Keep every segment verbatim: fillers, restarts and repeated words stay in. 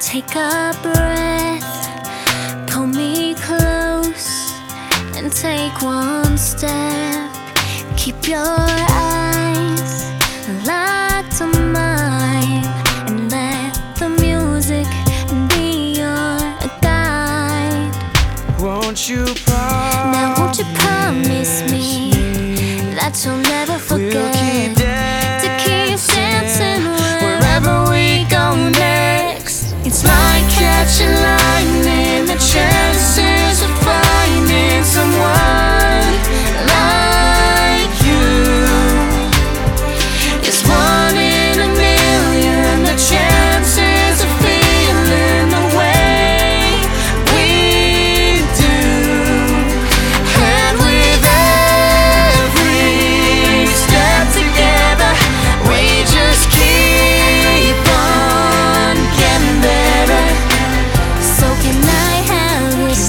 Take a breath, pull me close, and take one step. Keep your eyes locked on mine, and let the music be your guide. Won't you promise? Now won't you promise me that you'll never forget we'll keep dancing, to keep dancing wherever we go next? It's like catching lightning, the chances of finding someone like you is one in a million. The chances of feeling the way we do, and with every step together, we just keep on getting better. So can I have this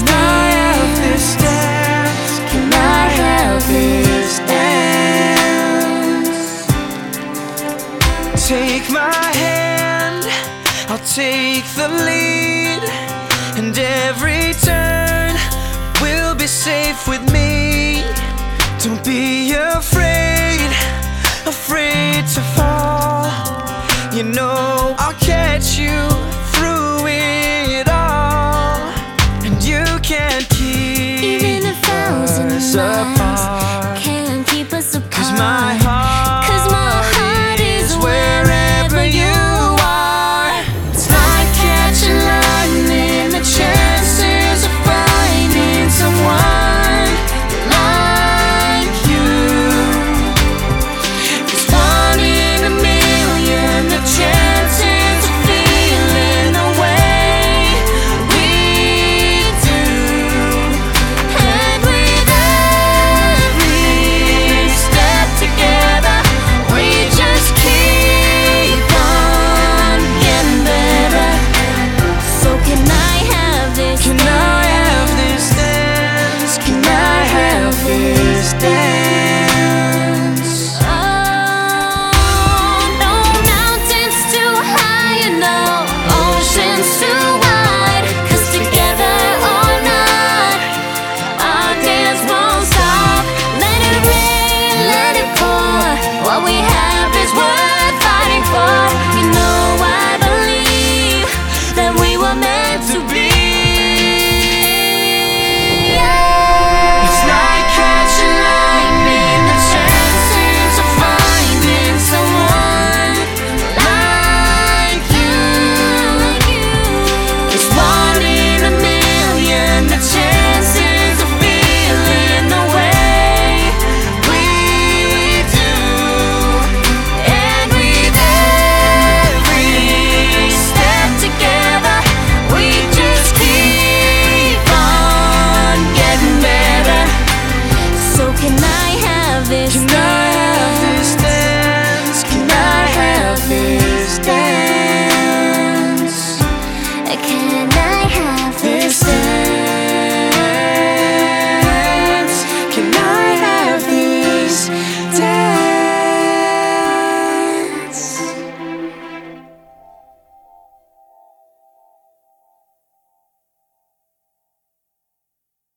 dance? Can I have this dance? Take my hand, I'll take the lead, and every turn will be safe with me. Don't be afraid, afraid to fall. You know I'll catch you